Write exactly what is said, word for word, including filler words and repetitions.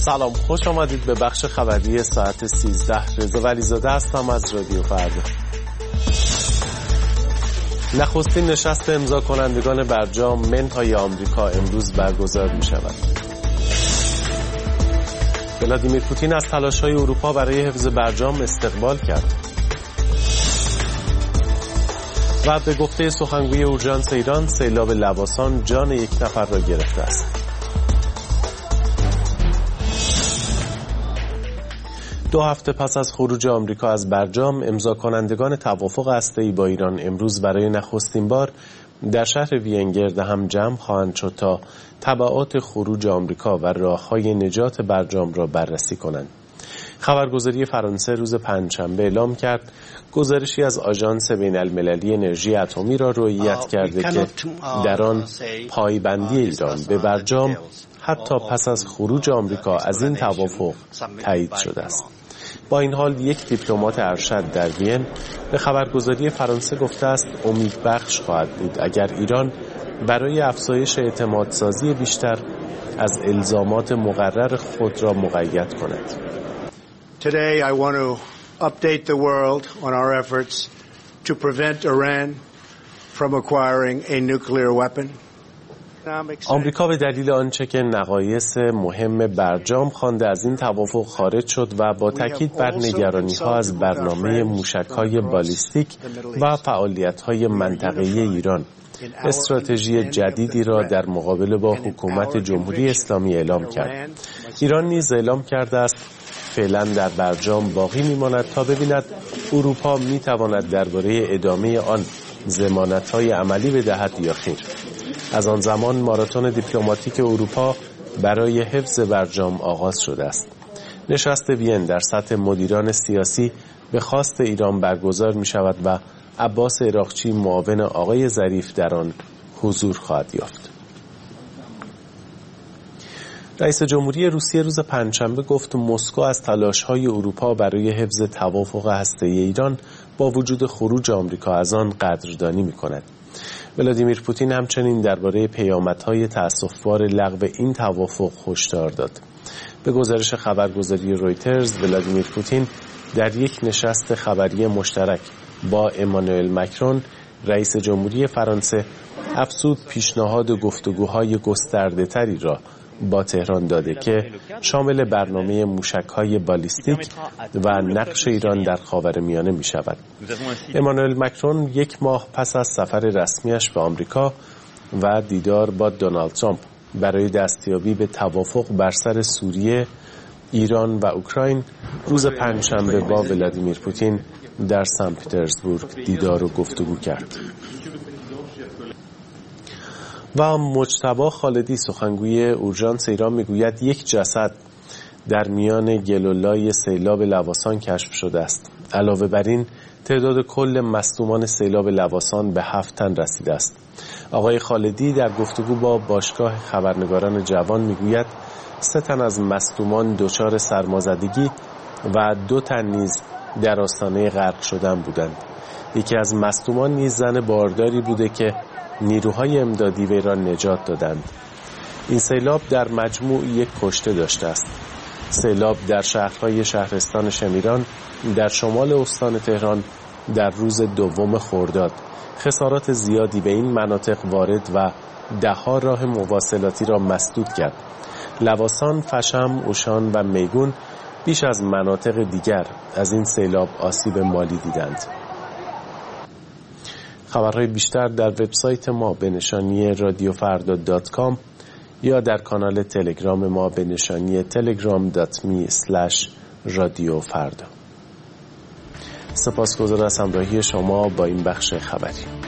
سلام، خوش آمدید به بخش خبری ساعت سیزده. رضا ولیزاده هستم از رادیو فردا. نخستین نشست امضا کنندگان برجام منهای آمریکا امروز برگزار می شود. ولادیمیر پوتین از تلاش‌های اروپا برای حفظ برجام استقبال کرد و به گفته سخنگوی اورژانس ایران سیلاب لواسان جان یک نفر را گرفته است. دو هفته پس از خروج آمریکا از برجام، امضا کنندگان توافق هسته‌ای با ایران امروز برای نخستین بار در شهر وین گرد هم جمع خواهند شد تا تبعات خروج آمریکا و راه‌های نجات برجام را بررسی کنند. خبرگزاری فرانسه روز پنجشنبه اعلام کرد گزارشی از آژانس بین‌المللی انرژی اتمی را رویت کرده که در آن پایبندی ایران به برجام حتی پس از خروج آمریکا از این توافق تایید شده است. با این حال یک دیپلمات ارشد در وین به خبرگزاری فرانسه گفته است امیدبخش خواهد بود اگر ایران برای افزایش اعتمادسازی بیشتر از الزامات مقرر خود را مقید کند. Today I want to update the world on our efforts to prevent Iran from acquiring a nuclear weapon. آمریکا به دلیل آنچه که نقایص مهم برجام خوانده از این توافق خارج شد و با تاکید بر نگرانی‌ها از برنامه موشک‌های بالیستیک و فعالیت‌های منطقه‌ای ایران استراتژی جدیدی را در مقابله با حکومت جمهوری اسلامی اعلام کرد. ایران نیز اعلام کرده است فعلا در برجام باقی می‌ماند تا ببیند اروپا می‌تواند درباره ادامه آن ضمانت‌های عملی بدهد یا خیر. از آن زمان ماراتون دیپلماتیک اروپا برای حفظ برجام آغاز شده است. نشست وین در سطح مدیران سیاسی به خواست ایران برگزار می شود و عباس عراقچی معاون آقای ظریف در آن حضور خواهد یافت. رئیس جمهوری روسیه روز پنجشنبه گفت مسکو از تلاش‌های اروپا برای حفظ توافق هسته‌ای ایران با وجود خروج آمریکا از آن قدردانی می‌کند. ولادیمیر پوتین همچنین درباره پیامدهای تأسف‌بار لغو این توافق هشدار داد. به گزارش خبرگزاری رویترز، ولادیمیر پوتین در یک نشست خبری مشترک با امانوئل مکرون رئیس جمهوری فرانسه افزود پیشنهاد گفتگوهای گسترده‌تری را با تهران داده که شامل برنامه موشک‌های بالیستیک و نقش ایران در خاورمیانه می‌شود. امانوئل مکرون یک ماه پس از سفر رسمیش به آمریکا و دیدار با دونالد ترامپ برای دستیابی به توافق بر سر سوریه، ایران و اوکراین روز پنجشنبه با ولادیمیر پوتین در سن پترزبورگ دیدار و گفتگو کرد. و مجتبی خالدی سخنگوی اورژانس ایران میگوید یک جسد در میان گلولای سیلاب لواسان کشف شده است. علاوه بر این تعداد کل مصدومان سیلاب لواسان به هفت تن رسیده است. آقای خالدی در گفتگو با باشگاه خبرنگاران جوان میگوید سه تن از مصدومان دچار سرمازدگی و دو تن نیز در آستانه غرق شدن بودند. یکی از مصدومان نیز زن بارداری بوده که نیروهای امدادی وی را نجات دادند. این سیلاب در مجموع یک کشته داشته است. سیلاب در شهرهای شهرستان شمیران در شمال استان تهران در روز دوم خرداد خسارات زیادی به این مناطق وارد و ده‌ها راه مواصلاتی را مسدود کرد. لواسان، فشم، اوشان و میگون بیش از مناطق دیگر از این سیلاب آسیب مالی دیدند. خبرهای بیشتر در وبسایت ما به نشانی رادیو فردا دات کام یا در کانال تلگرام ما به نشانی تلگرام دات می اسلش رادیو فردا. سپاسگزار از همراهی شما با این بخش خبری.